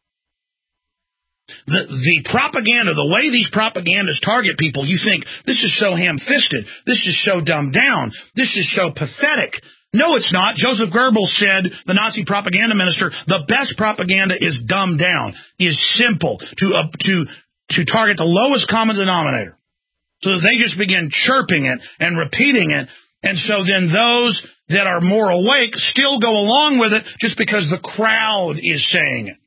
The, the propaganda, the way these propagandists target people, you think, this is so ham-fisted, this is so dumbed down, this is so pathetic. No, it's not. Joseph Goebbels said, the Nazi propaganda minister, the best propaganda is dumbed down, is simple, to uh, to to target the lowest common denominator. So that they just begin chirping it and repeating it. And so then those that are more awake still go along with it just because the crowd is saying it.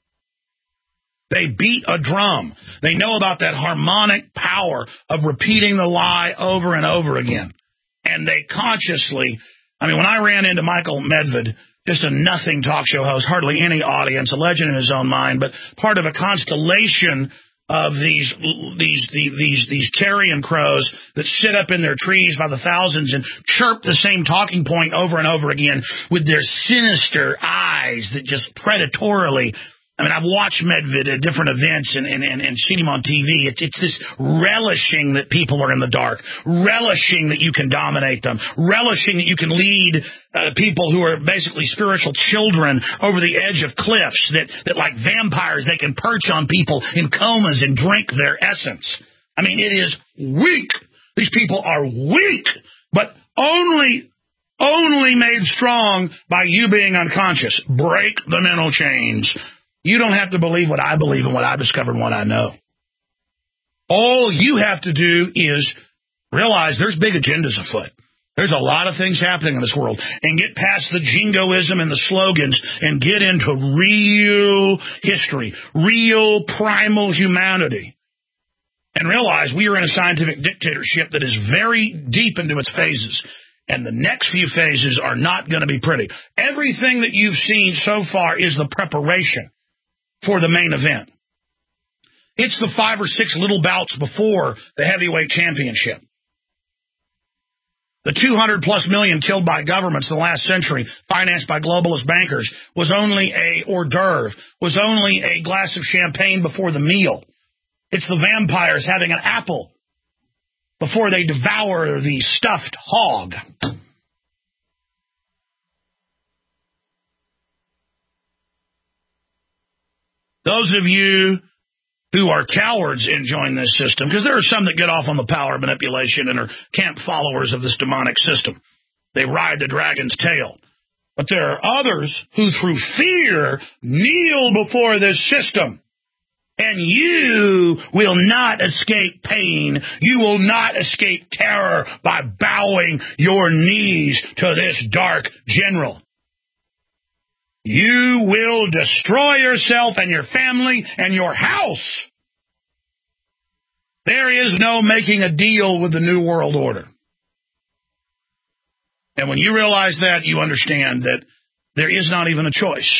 They beat a drum. They know about that harmonic power of repeating the lie over and over again. And they consciously... I mean, when I ran into Michael Medved, just a nothing talk show host, hardly any audience, a legend in his own mind, but part of a constellation of these these these these carrion crows that sit up in their trees by the thousands and chirp the same talking point over and over again with their sinister eyes that just predatorily... I mean, I've watched Medved at different events and, and, and, and seen him on T V. It's, it's this relishing that people are in the dark, relishing that you can dominate them, relishing that you can lead uh, people who are basically spiritual children over the edge of cliffs, that, that like vampires, they can perch on people in comas and drink their essence. I mean, it is weak. These people are weak, but only... only made strong by you being unconscious. Break the mental chains. You don't have to believe what I believe and what I discovered and what I know. All you have to do is realize there's big agendas afoot. There's a lot of things happening in this world. And get past the jingoism and the slogans and get into real history, real primal humanity. And realize we are in a scientific dictatorship that is very deep into its phases. And the next few phases are not going to be pretty. Everything that you've seen so far is the preparation for the main event. It's the five or six little bouts before the heavyweight championship. The two hundred plus million killed by governments in the last century, financed by globalist bankers, was only a hors d'oeuvre, was only a glass of champagne before the meal. It's the vampires having an apple before they devour the stuffed hog. Those of you who are cowards enjoying this system, because there are some that get off on the power manipulation and are camp followers of this demonic system. They ride the dragon's tail. But there are others who through fear kneel before this system. And you will not escape pain. You will not escape terror by bowing your knees to this dark general. You will destroy yourself and your family and your house. There is no making a deal with the New World Order. And when you realize that, you understand that there is not even a choice.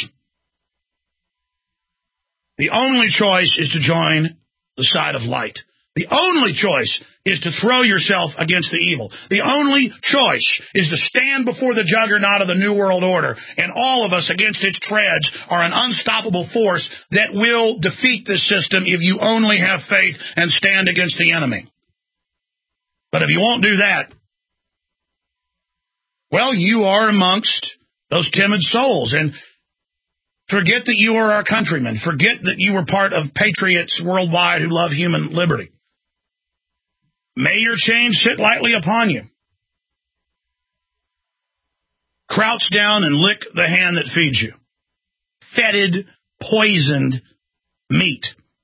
The only choice is to join the side of light. The only choice is to throw yourself against the evil. The only choice is to stand before the juggernaut of the New World Order, and all of us against its treads are an unstoppable force that will defeat this system if you only have faith and stand against the enemy. But if you won't do that, well, you are amongst those timid souls, and forget that you are our countrymen. Forget that you were part of patriots worldwide who love human liberty. May your chains sit lightly upon you. Crouch down and lick the hand that feeds you. Fetid, poisoned meat.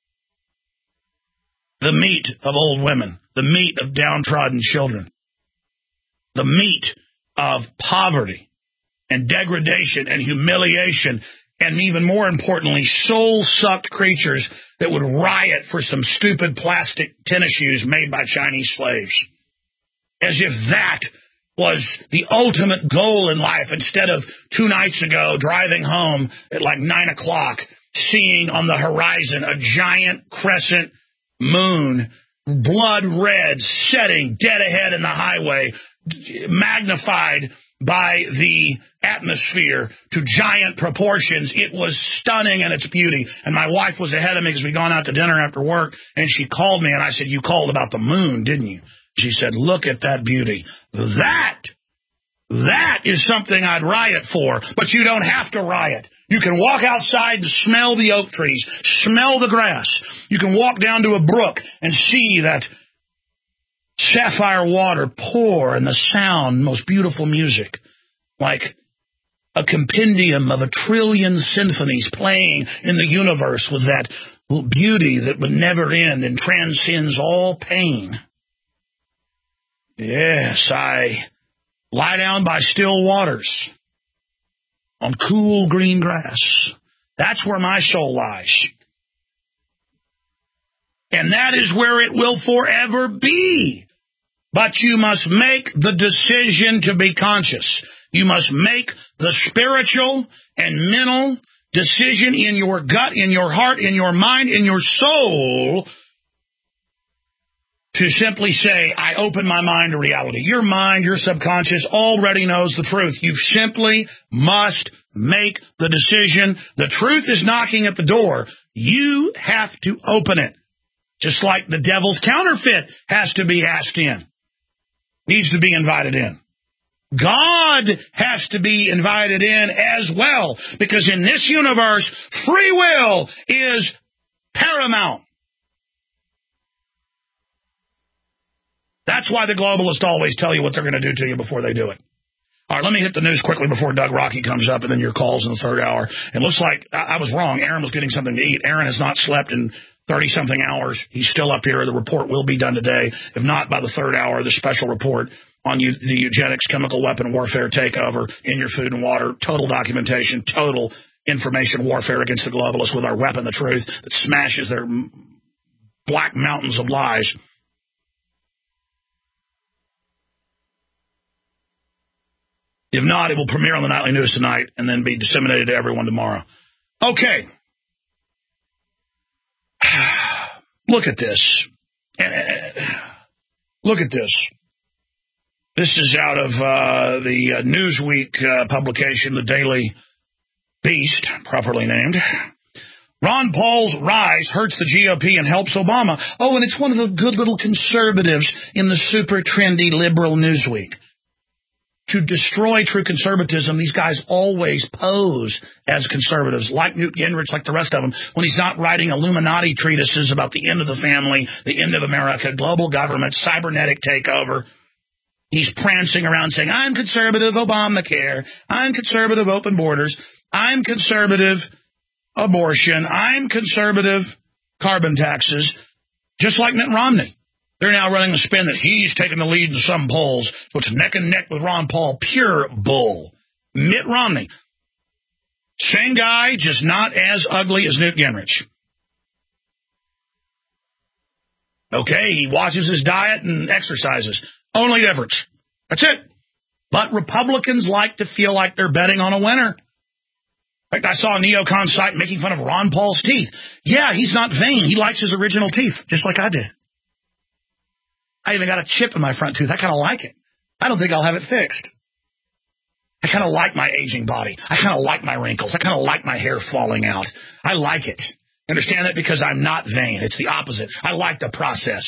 The meat of old women. The meat of downtrodden children. The meat of poverty and degradation and humiliation, and even more importantly, soul-sucked creatures that would riot for some stupid plastic tennis shoes made by Chinese slaves. As if that was the ultimate goal in life, instead of two nights ago driving home at like nine o'clock, seeing on the horizon a giant crescent moon, blood red, setting dead ahead in the highway, magnified by the atmosphere to giant proportions. It was stunning in its beauty. And my wife was ahead of me because we'd gone out to dinner after work, and she called me, and I said, "You called about the moon, didn't you?" She said, "Look at that beauty. That, that is something I'd riot for." But you don't have to riot. You can walk outside and smell the oak trees, smell the grass. You can walk down to a brook and see that sapphire water pour and the sound, most beautiful music, like a compendium of a trillion symphonies playing in the universe with that beauty that would never end and transcends all pain. Yes, I lie down by still waters on cool green grass. That's where my soul lies. And that is where it will forever be. But you must make the decision to be conscious. You must make the spiritual and mental decision in your gut, in your heart, in your mind, in your soul, to simply say, I open my mind to reality. Your mind, your subconscious already knows the truth. You simply must make the decision. The truth is knocking at the door. You have to open it. Just like the devil's counterfeit has to be asked in. Needs to be invited in. God has to be invited in as well, because in this universe, free will is paramount. That's why the globalists always tell you what they're going to do to you before they do it. All right, let me hit the news quickly before Doug Rocky comes up, and then your calls in the third hour. It looks like I, I was wrong. Aaron was getting something to eat. Aaron has not slept in thirty-something hours. He's still up here. The report will be done today. If not, by the third hour, the special report on you, the eugenics, chemical weapon warfare takeover in your food and water, total documentation, total information warfare against the globalists with our weapon, the truth, that smashes their black mountains of lies. If not, it will premiere on the Nightly News tonight and then be disseminated to everyone tomorrow. Okay. Look at this. Look at this. This is out of uh, the uh, Newsweek uh, publication, the Daily Beast, properly named. Ron Paul's rise hurts the G O P and helps Obama. Oh, and it's one of the good little conservatives in the super trendy liberal Newsweek. To destroy true conservatism, these guys always pose as conservatives, like Newt Gingrich, like the rest of them, when he's not writing Illuminati treatises about the end of the family, the end of America, global government, cybernetic takeover. He's prancing around saying, I'm conservative Obamacare, I'm conservative open borders, I'm conservative abortion, I'm conservative carbon taxes, just like Mitt Romney. They're now running the spin that he's taking the lead in some polls, so it's neck and neck with Ron Paul. Pure bull. Mitt Romney. Same guy, just not as ugly as Newt Gingrich. Okay, he watches his diet and exercises. Only difference. That's it. But Republicans like to feel like they're betting on a winner. In fact, I saw a neocon site making fun of Ron Paul's teeth. Yeah, he's not vain. He likes his original teeth, just like I did. I even got a chip in my front tooth. I kind of like it. I don't think I'll have it fixed. I kind of like my aging body. I kind of like my wrinkles. I kind of like my hair falling out. I like it. Understand that? Because I'm not vain. It's the opposite. I like the process.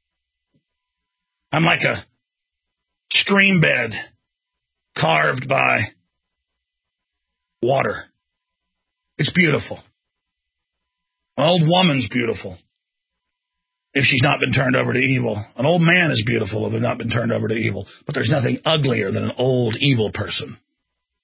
I'm like a stream bed carved by water. It's beautiful. An old woman's beautiful if she's not been turned over to evil. An old man is beautiful if they've not been turned over to evil. But there's nothing uglier than an old evil person.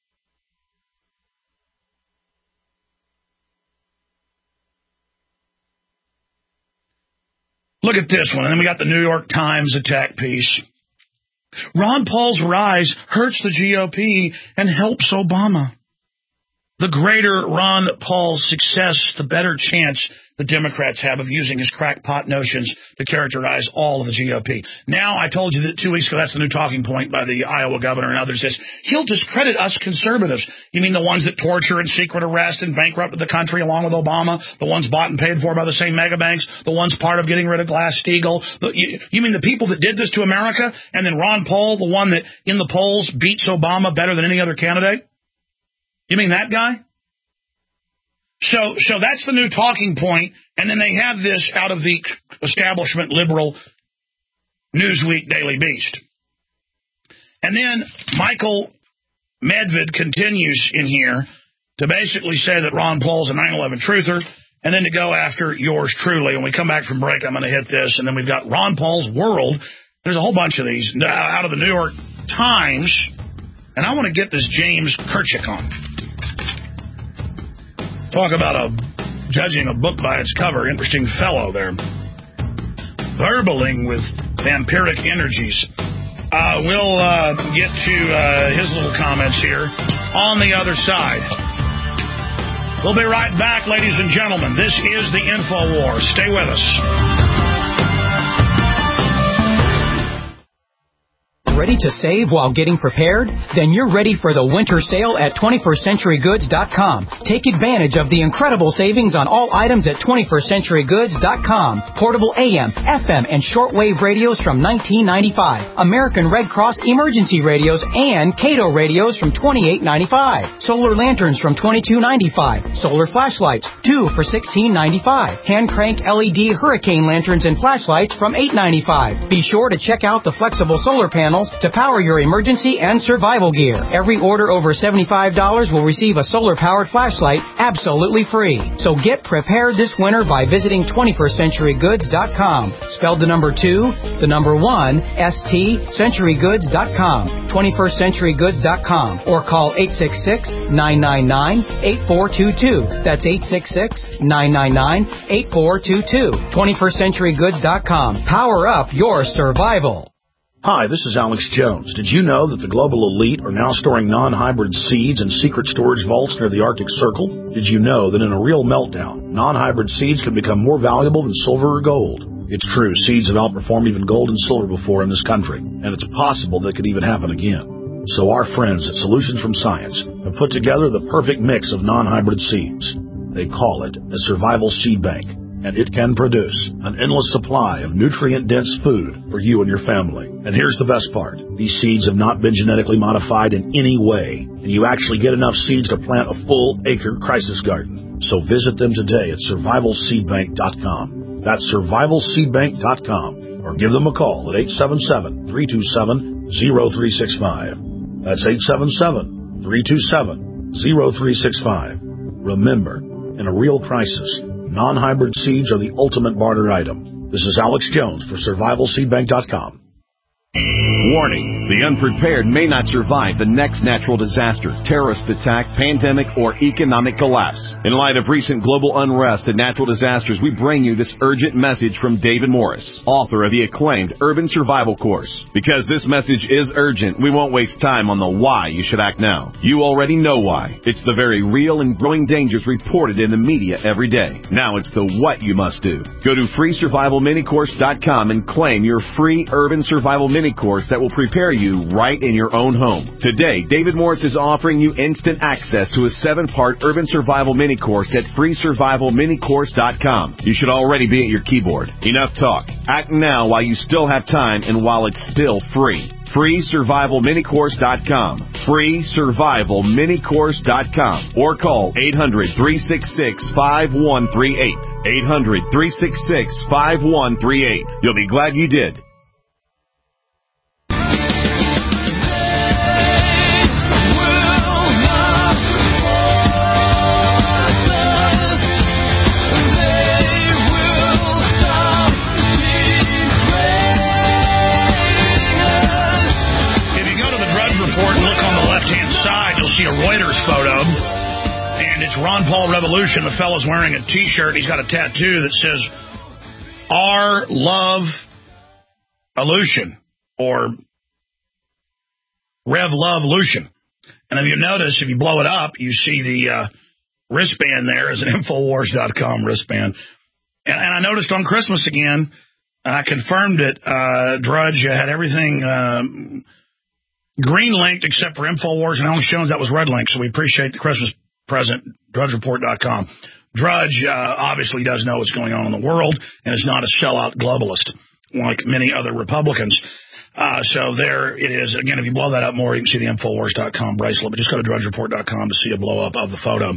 Look at this one. And then we got the New York Times attack piece. Ron Paul's rise hurts the G O P and helps Obama. The greater Ron Paul's success, the better chance the Democrats have of using his crackpot notions to characterize all of the G O P. Now, I told you that two weeks ago, that's the new talking point by the Iowa governor and others, is he'll discredit us conservatives. You mean the ones that torture and secret arrest and bankrupted the country along with Obama, the ones bought and paid for by the same mega banks, the ones part of getting rid of Glass-Steagall? The, you, you mean the people that did this to America, and then Ron Paul, the one that in the polls beats Obama better than any other candidate? You mean that guy? So so that's the new talking point, and then they have this out of the establishment liberal Newsweek Daily Beast. And then Michael Medved continues in here to basically say that Ron Paul's a nine eleven truther, and then to go after yours truly. When we come back from break, I'm going to hit this, and then we've got Ron Paul's World. There's a whole bunch of these out of the New York Times, and I want to get this James Kirchick on. Talk about a judging a book by its cover. Interesting fellow there. Burbling with vampiric energies. Uh, we'll uh, get to uh, his little comments here on the other side. We'll be right back, ladies and gentlemen. This is the InfoWar. Stay with us. Ready to save while getting prepared? Then you're ready for the winter sale at twenty-first century goods dot com. Take advantage of the incredible savings on all items at twenty-first century goods dot com. Portable A M, F M, and shortwave radios from nineteen ninety-five. American Red Cross emergency radios and Cato radios from twenty-eight ninety-five. Solar lanterns from twenty-two ninety-five. Solar flashlights, two for sixteen ninety-five. Hand crank L E D hurricane lanterns and flashlights from eight ninety-five. Be sure to check out the flexible solar panels to power your emergency and survival gear. Every order over seventy-five dollars will receive a solar-powered flashlight absolutely free. So get prepared this winter by visiting twenty-first century goods dot com. Spelled the number two, the number one, S T, century goods dot com. twenty-first century goods dot com. Or call eight six six, nine nine nine, eight four two two. That's eight six six, nine nine nine, eight four two two. twenty-first century goods dot com. Power up your survival. Hi, this is Alex Jones. Did you know that the global elite are now storing non-hybrid seeds in secret storage vaults near the Arctic Circle? Did you know that in a real meltdown, non-hybrid seeds can become more valuable than silver or gold? It's true, seeds have outperformed even gold and silver before in this country, and it's possible that could even happen again. So our friends at Solutions from Science have put together the perfect mix of non-hybrid seeds. They call it a survival seed bank, and it can produce an endless supply of nutrient-dense food for you and your family. And here's the best part. These seeds have not been genetically modified in any way, and you actually get enough seeds to plant a full-acre crisis garden. So visit them today at survival seed bank dot com. That's survival seed bank dot com. Or give them a call at eight seven seven, three two seven, zero three six five. That's eight seven seven, three two seven, zero three six five. Remember, in a real crisis, non-hybrid seeds are the ultimate barter item. This is Alex Jones for survival seed bank dot com. Warning, the unprepared may not survive the next natural disaster, terrorist attack, pandemic, or economic collapse. In light of recent global unrest and natural disasters, we bring you this urgent message from David Morris, author of the acclaimed Urban Survival Course. Because this message is urgent, we won't waste time on the why you should act now. You already know why. It's the very real and growing dangers reported in the media every day. Now it's the what you must do. Go to free survival mini course dot com and claim your free Urban Survival Mini Course that will prepare you right in your own home. Today, David Morris is offering you instant access to a seven-part Urban Survival Mini Course at free survival mini course dot com. You should already be at your keyboard. Enough talk. Act now while you still have time and while it's still free. free survival mini course dot com. free survival mini course dot com. Or call eight hundred, three six six, five one three eight. eight hundred, three six six, five one three eight. You'll be glad you did. See a Reuters photo, and it's Ron Paul Revolution. The fellow's wearing a T-shirt. He's got a tattoo that says R Love Aleutian, or Rev Love Lucian. And if you notice, if you blow it up, you see the uh, wristband there is an Infowars dot com wristband. And, and I noticed on Christmas again, I confirmed it, uh, Drudge had everything um, green linked except for Infowars, and Alex Jones, that was red linked, so we appreciate the Christmas present, Drudge Report dot com. Drudge uh, obviously does know what's going on in the world and is not a sellout globalist like many other Republicans. Uh, so there it is. Again, if you blow that up more, you can see the Infowars dot com bracelet, but just go to Drudge Report dot com to see a blow up of the photo.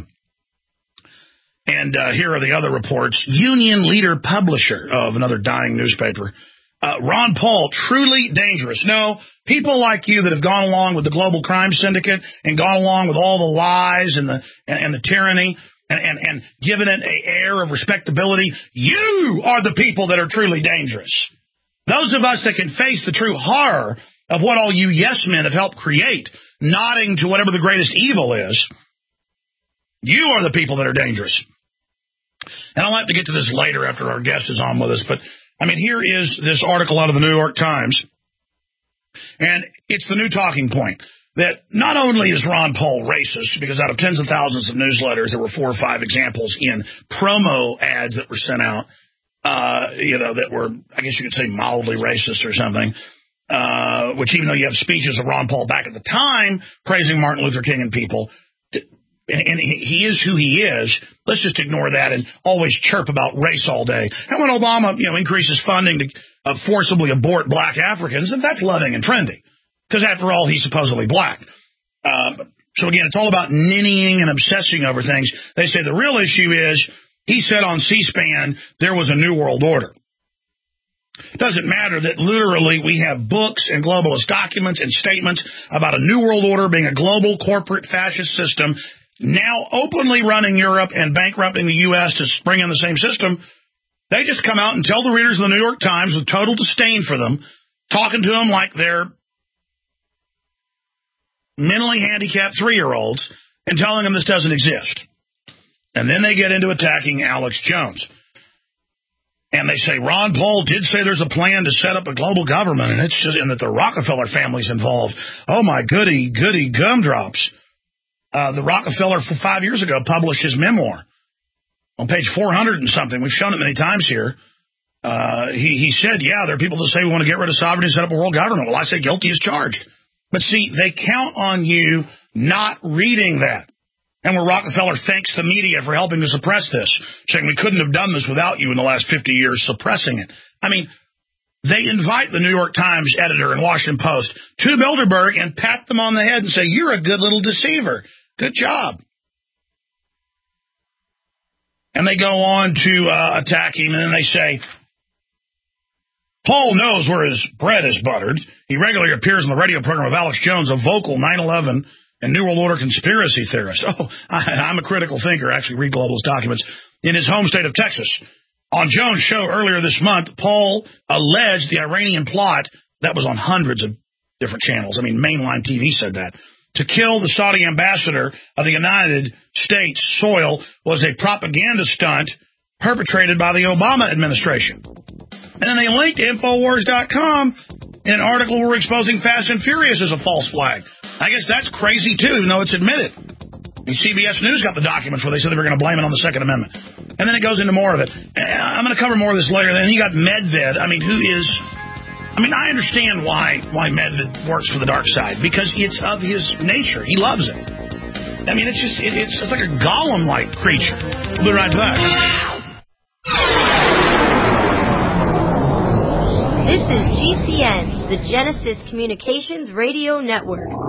And uh, here are the other reports. Union leader publisher of another dying newspaper. Uh, Ron Paul, truly dangerous. No, people like you that have gone along with the global crime syndicate and gone along with all the lies and the and, and the tyranny and, and, and given it an air of respectability, you are the people that are truly dangerous. Those of us that can face the true horror of what all you yes men have helped create, nodding to whatever the greatest evil is, you are the people that are dangerous. And I'll have to get to this later after our guest is on with us, but I mean, here is this article out of the New York Times, and it's the new talking point that not only is Ron Paul racist, because out of tens of thousands of newsletters, there were four or five examples in promo ads that were sent out, uh, you know, that were, I guess you could say, mildly racist or something, uh, which even though you have speeches of Ron Paul back at the time praising Martin Luther King and people, and, and he is who he is, let's just ignore that and always chirp about race all day. And when Obama, you know, increases funding to uh, forcibly abort black Africans, and that's loving and trendy, because after all, he's supposedly black. Uh, so again, it's all about ninnying and obsessing over things. They say the real issue is he said on C-SPAN there was a new world order. It doesn't matter that literally we have books and globalist documents and statements about a new world order being a global corporate fascist system now openly running Europe and bankrupting the U S to bring in the same system. They just come out and tell the readers of the New York Times with total disdain for them, talking to them like they're mentally handicapped three-year-olds and telling them this doesn't exist. And then they get into attacking Alex Jones. And they say Ron Paul did say there's a plan to set up a global government, and it's just and that the Rockefeller family's involved. Oh, my goody, goody gumdrops. Uh, the Rockefeller, for five years ago, published his memoir on page four hundred and something. We've shown it many times here. Uh, he, he said, yeah, there are people that say we want to get rid of sovereignty and set up a world government. Well, I say guilty as charged. But see, they count on you not reading that. And where Rockefeller thanks the media for helping to suppress this, saying we couldn't have done this without you in the last fifty years, suppressing it. I mean, they invite the New York Times editor and Washington Post to Bilderberg and pat them on the head and say, you're a good little deceiver. Good job. And they go on to uh, attack him, and then they say, Paul knows where his bread is buttered. He regularly appears on the radio program of Alex Jones, a vocal nine eleven and New World Order conspiracy theorist. Oh, I, I'm a critical thinker. Actually, read Global's documents. In his home state of Texas. On Jones' show earlier this month, Paul alleged the Iranian plot, that was on hundreds of different channels. I mean, mainline T V said that. To kill the Saudi ambassador of the United States soil was a propaganda stunt perpetrated by the Obama administration. And then they linked to Infowars dot com in an article where we're exposing Fast and Furious as a false flag. I guess that's crazy, too, even though it's admitted. And C B S News got the documents where they said they were going to blame it on the Second Amendment. And then it goes into more of it. I'm going to cover more of this later. Then you got Medved. I mean, who is... I mean, I understand why why Medved works for the dark side, because it's of his nature. He loves it. I mean, it's just, it, it's, it's like a golem-like creature. We'll be right back. This is G C N, the Genesis Communications Radio Network.